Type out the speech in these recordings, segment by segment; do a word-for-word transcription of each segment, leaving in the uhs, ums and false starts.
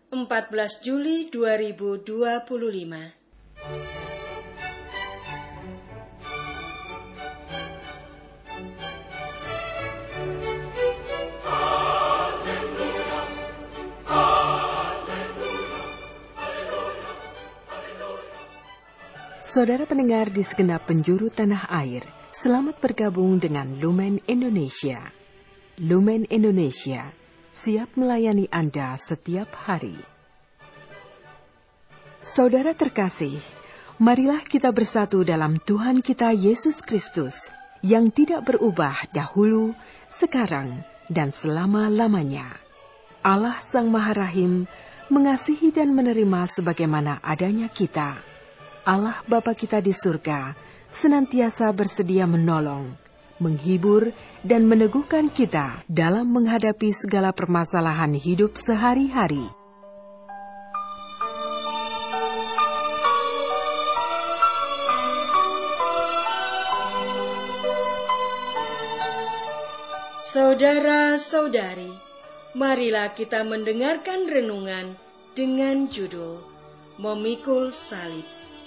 empat belas Juli dua ribu dua puluh lima. Saudara pendengar di segenap penjuru tanah air, selamat bergabung dengan Lumen Indonesia. Lumen Indonesia, siap melayani Anda setiap hari. Saudara terkasih, marilah kita bersatu dalam Tuhan kita Yesus Kristus, yang tidak berubah dahulu, sekarang, dan selama-lamanya. Allah Sang Maha Rahim mengasihi dan menerima sebagaimana adanya kita. Allah Bapa kita di surga senantiasa bersedia menolong, menghibur, dan meneguhkan kita dalam menghadapi segala permasalahan hidup sehari-hari. Saudara-saudari, marilah kita mendengarkan renungan dengan judul Memikul Salib.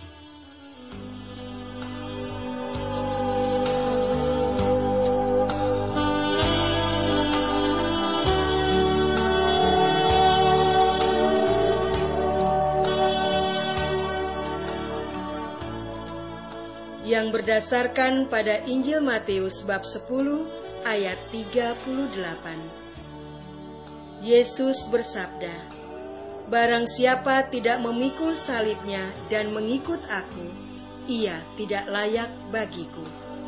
Yang berdasarkan pada Injil Matius bab sepuluh ayat tiga puluh delapan. Yesus bersabda, "Barang siapa tidak memikul salibnya dan mengikut aku, ia tidak layak bagiku."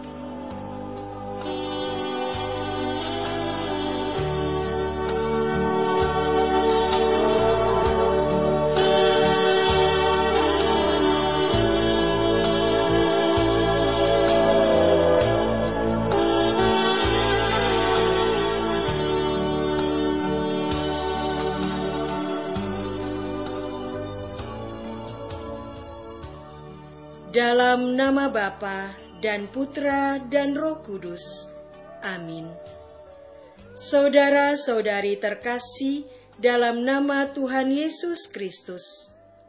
Dalam nama Bapa dan Putra dan Roh Kudus. Amin. Saudara-saudari terkasih dalam nama Tuhan Yesus Kristus.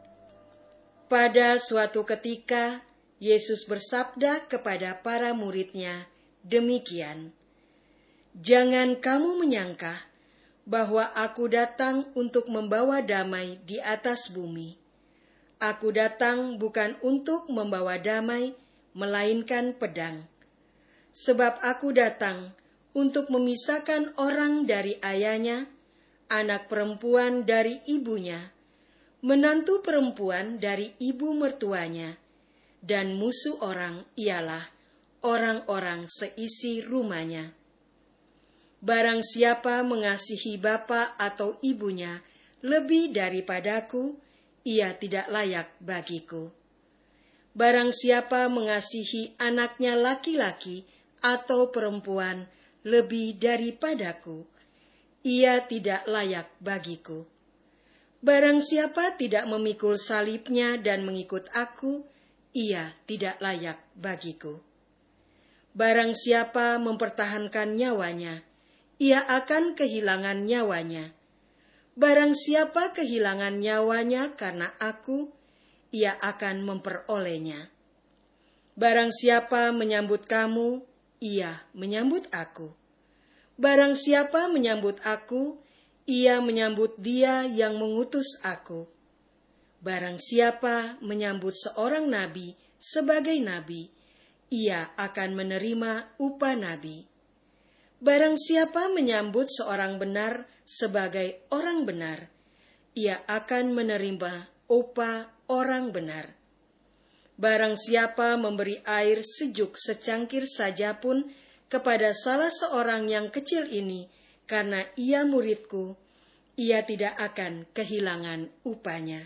Pada suatu ketika, Yesus bersabda kepada para murid-Nya demikian, "Jangan kamu menyangka bahwa aku datang untuk membawa damai di atas bumi. Aku datang bukan untuk membawa damai, melainkan pedang. Sebab aku datang untuk memisahkan orang dari ayahnya, anak perempuan dari ibunya, menantu perempuan dari ibu mertuanya, dan musuh orang ialah orang-orang seisi rumahnya. Barang siapa mengasihi bapa atau ibunya lebih daripadaku, ia tidak layak bagiku. Barang siapa mengasihi anaknya laki-laki atau perempuan lebih daripadaku, ia tidak layak bagiku. Barang siapa tidak memikul salibnya dan mengikut aku, ia tidak layak bagiku. Barang siapa mempertahankan nyawanya, ia akan kehilangan nyawanya. Barang siapa kehilangan nyawanya karena aku, ia akan memperolehnya. Barang siapa menyambut kamu, ia menyambut aku. Barang siapa menyambut aku, ia menyambut Dia yang mengutus aku. Barang siapa menyambut seorang nabi sebagai nabi, ia akan menerima upah nabi. Barang siapa menyambut seorang benar sebagai orang benar, ia akan menerima upah orang benar. Barang siapa memberi air sejuk secangkir saja pun kepada salah seorang yang kecil ini, karena ia muridku, ia tidak akan kehilangan upahnya."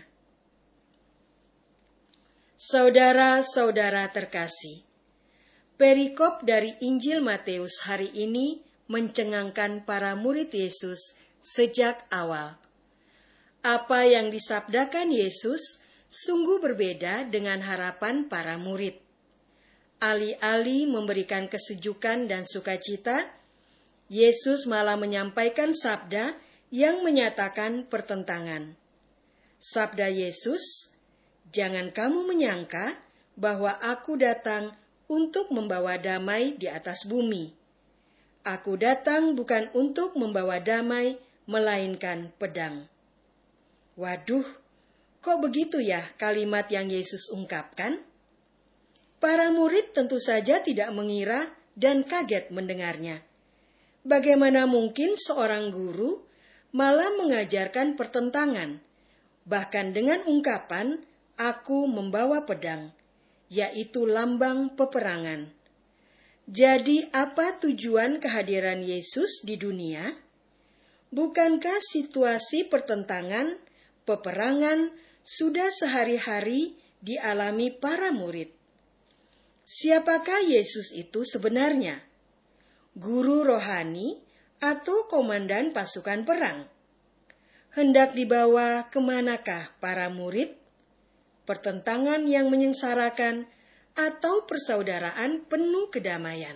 Saudara-saudara terkasih, perikop dari Injil Matius hari ini mencengangkan para murid Yesus sejak awal. Apa yang disabdakan Yesus sungguh berbeda dengan harapan para murid. Alih-alih memberikan kesejukan dan sukacita, Yesus malah menyampaikan sabda yang menyatakan pertentangan. Sabda Yesus, "Jangan kamu menyangka bahwa aku datang untuk membawa damai di atas bumi. Aku datang bukan untuk membawa damai, melainkan pedang." Waduh, kok begitu ya kalimat yang Yesus ungkapkan? Para murid tentu saja tidak mengira dan kaget mendengarnya. Bagaimana mungkin seorang guru malah mengajarkan pertentangan, bahkan dengan ungkapan, "Aku membawa pedang," yaitu lambang peperangan. Jadi apa tujuan kehadiran Yesus di dunia? Bukankah situasi pertentangan, peperangan sudah sehari-hari dialami para murid? Siapakah Yesus itu sebenarnya? Guru rohani atau komandan pasukan perang? Hendak dibawa kemanakah para murid? Pertentangan yang menyengsarakan atau persaudaraan penuh kedamaian?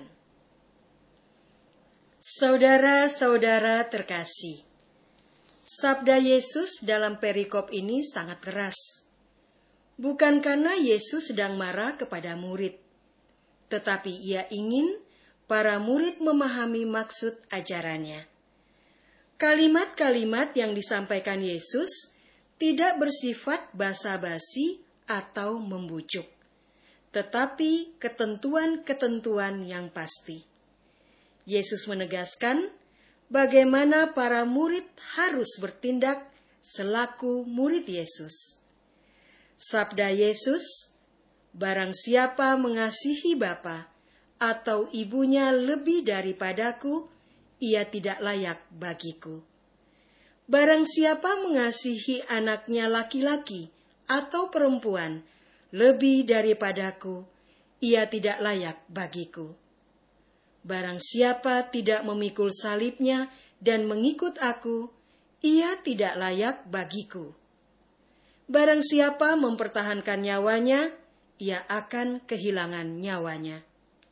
Saudara-saudara terkasih, sabda Yesus dalam perikop ini sangat keras. Bukan karena Yesus sedang marah kepada murid, tetapi ia ingin para murid memahami maksud ajarannya. Kalimat-kalimat yang disampaikan Yesus tidak bersifat basa-basi atau membujuk, tetapi ketentuan-ketentuan yang pasti. Yesus menegaskan bagaimana para murid harus bertindak selaku murid Yesus. Sabda Yesus, "Barang siapa mengasihi bapa atau ibunya lebih daripadaku, ia tidak layak bagiku. Barang siapa mengasihi anaknya laki-laki atau perempuan lebih daripadaku, ia tidak layak bagiku. Barang siapa tidak memikul salibnya dan mengikut aku, ia tidak layak bagiku. Barang siapa mempertahankan nyawanya, ia akan kehilangan nyawanya."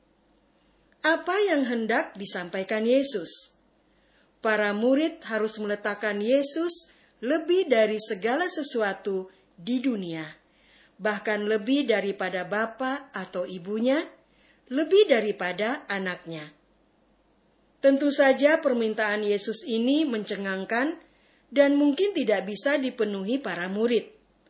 Apa yang hendak disampaikan Yesus? Para murid harus meletakkan Yesus lebih dari segala sesuatu di dunia, bahkan lebih daripada bapa atau ibunya, lebih daripada anaknya. Tentu saja permintaan Yesus ini mencengangkan dan mungkin tidak bisa dipenuhi para murid.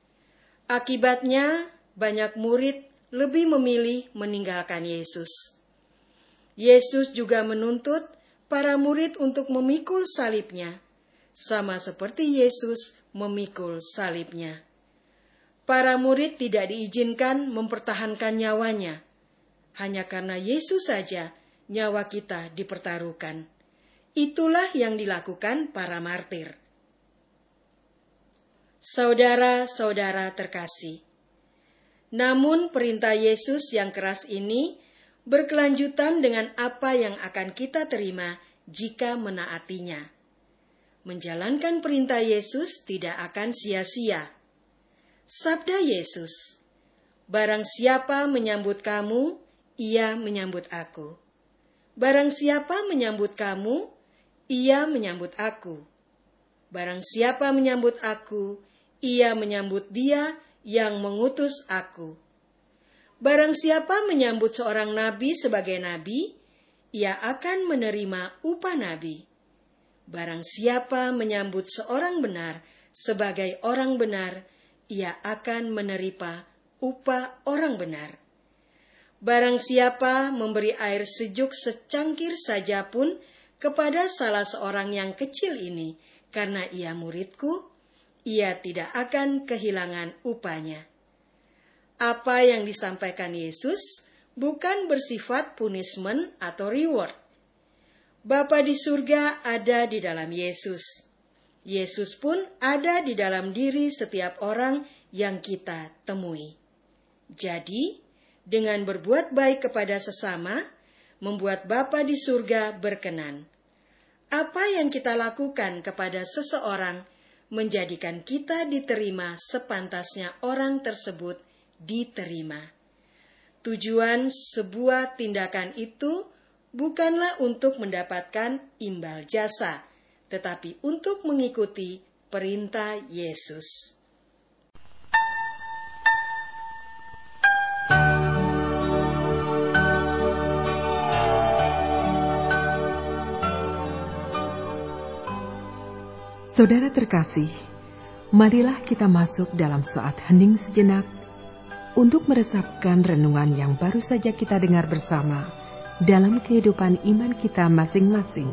Akibatnya, banyak murid lebih memilih meninggalkan Yesus. Yesus juga menuntut para murid untuk memikul salibnya, sama seperti Yesus memikul salibnya. Para murid tidak diizinkan mempertahankan nyawanya. Hanya karena Yesus saja nyawa kita dipertaruhkan. Itulah yang dilakukan para martir. Saudara-saudara terkasih, namun perintah Yesus yang keras ini berkelanjutan dengan apa yang akan kita terima jika menaatinya. Menjalankan perintah Yesus tidak akan sia-sia. Sabda Yesus, "Barang siapa menyambut kamu, ia menyambut aku. Barang siapa menyambut kamu, ia menyambut aku. Barang siapa menyambut aku, ia menyambut Dia yang mengutus aku. Barang siapa menyambut seorang nabi sebagai nabi, ia akan menerima upah nabi. Barang siapa menyambut seorang benar sebagai orang benar, ia akan menerima upah orang benar. Barang siapa memberi air sejuk secangkir saja pun kepada salah seorang yang kecil ini, karena ia muridku, ia tidak akan kehilangan upahnya." Apa yang disampaikan Yesus bukan bersifat punishment atau reward. Bapa di surga ada di dalam Yesus. Yesus pun ada di dalam diri setiap orang yang kita temui. Jadi, dengan berbuat baik kepada sesama, membuat Bapa di surga berkenan. Apa yang kita lakukan kepada seseorang menjadikan kita diterima sepantasnya orang tersebut diterima. Tujuan sebuah tindakan itu bukanlah untuk mendapatkan imbal jasa, tetapi untuk mengikuti perintah Yesus. Saudara terkasih, marilah kita masuk dalam saat hening sejenak untuk meresapkan renungan yang baru saja kita dengar bersama dalam kehidupan iman kita masing-masing.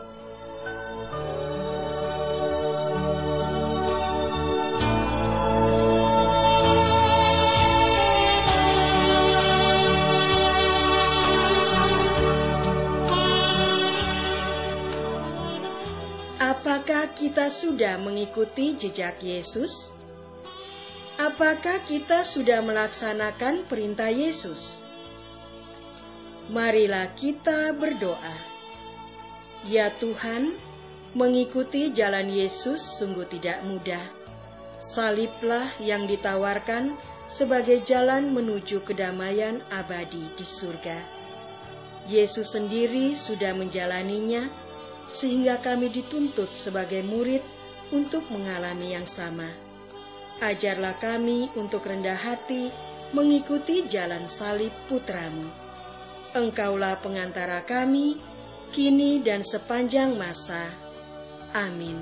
Apakah kita sudah mengikuti jejak Yesus? Apakah kita sudah melaksanakan perintah Yesus? Marilah kita berdoa. Ya Tuhan, mengikuti jalan Yesus sungguh tidak mudah. Saliblah yang ditawarkan sebagai jalan menuju kedamaian abadi di surga. Yesus sendiri sudah menjalaninya, sehingga kami dituntut sebagai murid untuk mengalami yang sama. Ajarlah kami untuk rendah hati mengikuti jalan salib Putramu. Engkaulah pengantara kami, kini dan sepanjang masa. Amin.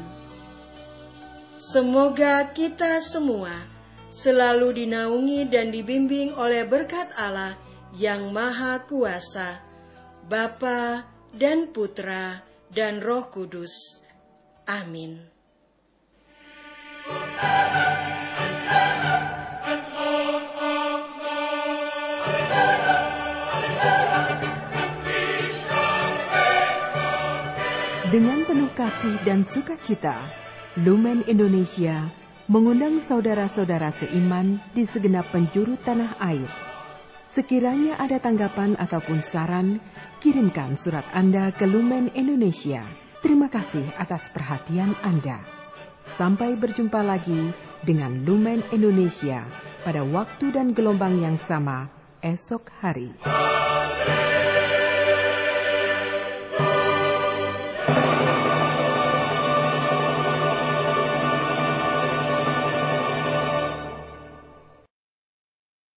Semoga kita semua selalu dinaungi dan dibimbing oleh berkat Allah yang Maha Kuasa, Bapa dan Putra dan Roh Kudus. Amin. Dengan penuh kasih dan sukacita, Lumen Indonesia mengundang saudara-saudara seiman di segenap penjuru tanah air. Sekiranya ada tanggapan ataupun saran, kirimkan surat Anda ke Lumen Indonesia. Terima kasih atas perhatian Anda. Sampai berjumpa lagi dengan Lumen Indonesia pada waktu dan gelombang yang sama esok hari.